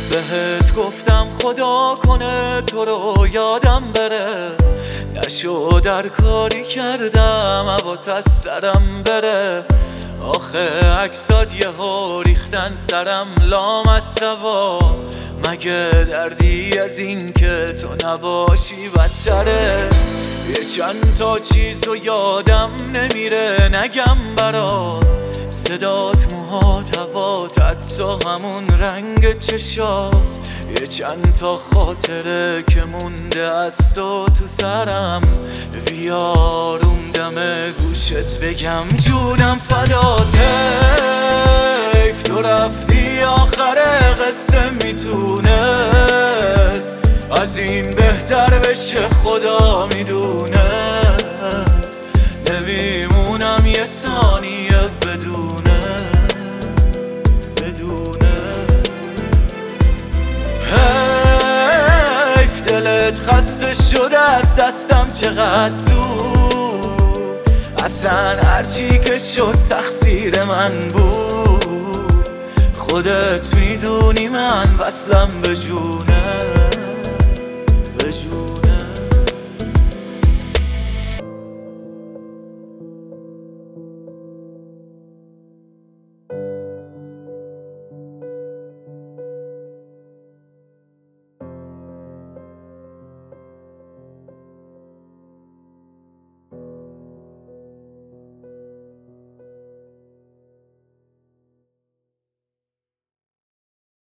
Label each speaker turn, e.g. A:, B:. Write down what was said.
A: بهت گفتم خدا کنه تو رو یادم بره، نشد در کاری کردم هوات از سرم بره. آخه عکسات یهو ریختن سرم لام از سوا، مگه دردی از این که تو نباشی بدتره. یه چند تا چیزو یادم نمیره نگم برات، صدات، موهات، هوات، حتی همون رنگ چشات. یه چند تا خاطره که مونده از تو سرم، بیاروم دم گوشت بگم جونم فداته. حیف تو رفتی آخر قصه میتونست از این بهتر بشه، خدا میدونست. نمیمونم یه ثانیه بدونه حیف دلت خسته شده از دستم چقدر زود، اصلا هرچی که شد تقصیر من بود. خودت میدونی من وصلم به جونه